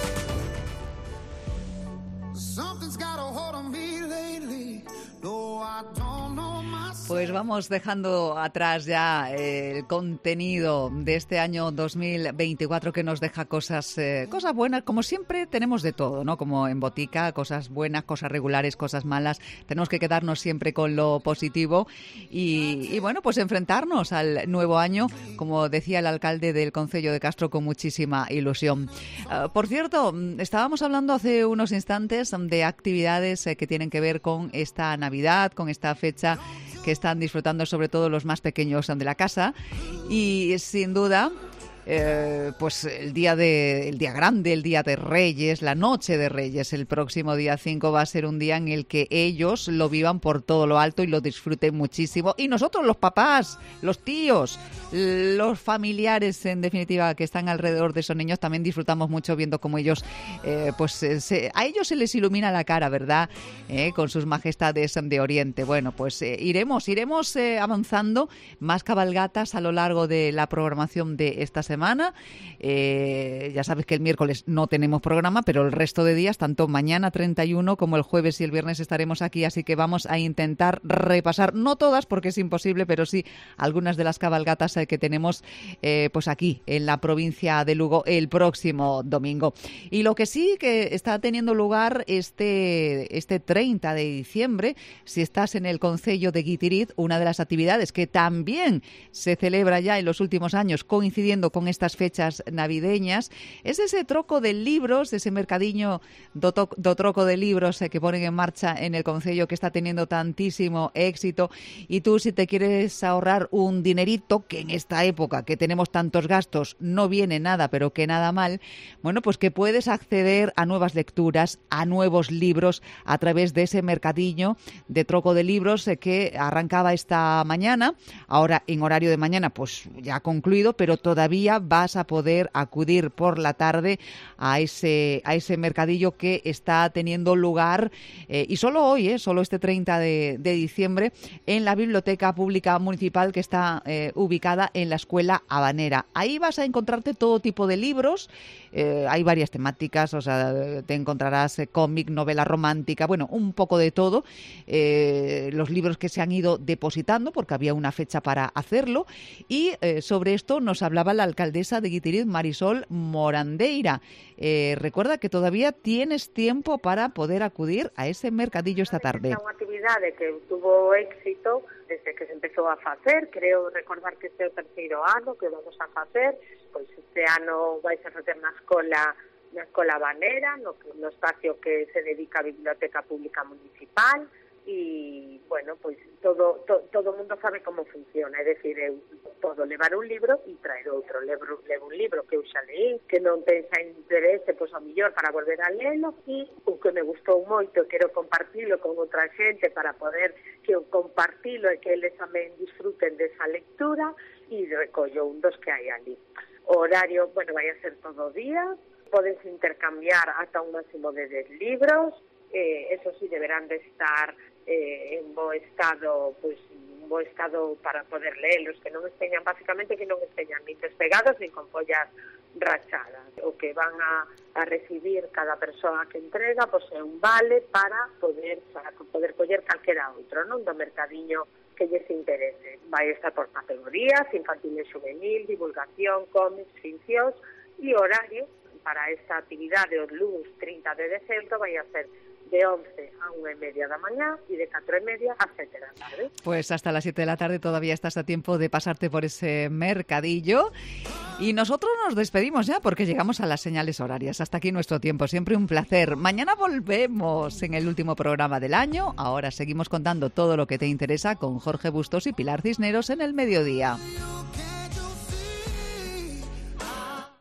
Something's got a hold on me lately. No, I Pues vamos dejando atrás ya el contenido de este año 2024 que nos deja cosas buenas. Como siempre tenemos de todo, ¿no? Como en Botica, cosas buenas, cosas regulares, cosas malas. Tenemos que quedarnos siempre con lo positivo y bueno, pues enfrentarnos al nuevo año, como decía el alcalde del concello de Castro, con muchísima ilusión. Por cierto, estábamos hablando hace unos instantes de actividades que tienen que ver con esta Navidad, con esta fecha que están disfrutando sobre todo los más pequeños de la casa y sin duda pues el día grande, el día de Reyes, la noche de Reyes, el próximo día 5 va a ser un día en el que ellos lo vivan por todo lo alto y lo disfruten muchísimo. Y nosotros, los papás, los tíos, los familiares, en definitiva, que están alrededor de esos niños, también disfrutamos mucho viendo cómo ellos, a ellos se les ilumina la cara, ¿verdad? Con sus majestades de Oriente. Bueno, pues iremos avanzando, más cabalgatas a lo largo de la programación de esta semana. Ya sabes que el miércoles no tenemos programa, pero el resto de días, tanto mañana 31 como el jueves y el viernes estaremos aquí, así que vamos a intentar repasar, no todas porque es imposible, pero sí algunas de las cabalgatas que tenemos pues aquí en la provincia de Lugo el próximo domingo. Y lo que sí que está teniendo lugar este 30 de diciembre, si estás en el concello de Guitiriz, una de las actividades que también se celebra ya en los últimos años coincidiendo con estas fechas navideñas, es ese troco de libros, ese mercadiño do troco de libros que ponen en marcha en el concello, que está teniendo tantísimo éxito. Y tú, si te quieres ahorrar un dinerito, que en esta época que tenemos tantos gastos no viene nada, pero que nada mal, bueno, pues que puedes acceder a nuevas lecturas, a nuevos libros a través de ese mercadillo de troco de libros que arrancaba esta mañana. Ahora en horario de mañana pues ya ha concluido, pero todavía vas a poder acudir por la tarde a ese mercadillo que está teniendo lugar y solo hoy, solo este 30 de diciembre, en la Biblioteca Pública Municipal, que está ubicada en la Escuela Habanera. Ahí vas a encontrarte todo tipo de libros, hay varias temáticas, o sea, te encontrarás cómic, novela romántica, bueno, un poco de todo, los libros que se han ido depositando porque había una fecha para hacerlo. Y sobre esto nos hablaba la alcaldesa de Guitiriz, Marisol Morandeira. Recuerda que todavía tienes tiempo para poder acudir a ese mercadillo esta tarde. É unha actividade que tuvo éxito desde que se empezou a facer. Creo recordar que este é o terceiro ano que vamos a facer. Pois este ano vai a facer na escola Habanera, no espacio que se dedica a Biblioteca Pública Municipal. E, bueno, pois todo o mundo sabe como funciona, é dicir, eu podo levar un libro e traer outro, levo un libro que eu xa leí, que non ten xa interese, pois ao mellor para volver a lelo, e o que me gustou moito, quero compartilo con outra xente para poder que eu compartilo e que eles tamén disfruten desa lectura, e recollo un dos que hai ali. O horario, bueno, vai a ser todo o día, podense intercambiar ata un máximo de 10 libros, eso sí, deberán de estar en bo estado, pues un bo estado para poder leerlos, que non esteñan, básicamente que non esteñan nin despegados nin con follas rachadas. O que van a recibir cada persoa que entrega, pues é un vale para poder coller calquera outro, non, do mercadiño que lles interese. Vai estar por categorías, infantil e juvenil, divulgación, cómics, ficcións, e horario para esta actividade o lunes 30 de decembro vai a ser de 11 a 1:30 da mañá y de 4:30 a 7 de la tarde. Pues hasta las 7 de la tarde todavía estás a tiempo de pasarte por ese mercadillo. Y nosotros nos despedimos ya porque llegamos a las señales horarias. Hasta aquí nuestro tiempo. Siempre un placer. Mañana volvemos en el último programa del año. Ahora seguimos contando todo lo que te interesa con Jorge Bustos y Pilar Cisneros en El Mediodía.